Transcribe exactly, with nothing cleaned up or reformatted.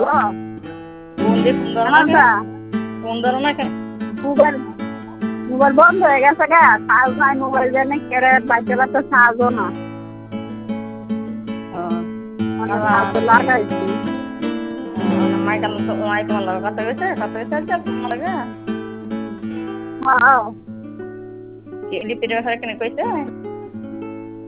Phone দিয়ে phone ধরো না কেন? ফোন ধরো না কেন? মোবাইল মোবাইল বন্ধ হয়ে গেছে গা, চার্জ নাই মোবাইল জানি কেড়ে বাচ্চারা তো চার্জও না। মানে চার্জ লাগাইছি। মাইক মাইক আমার কথা গেছে কথা গেছে আজকে ফোন লাগে। হ্যাঁ লিপির ব্যাপারে কেন কইছে?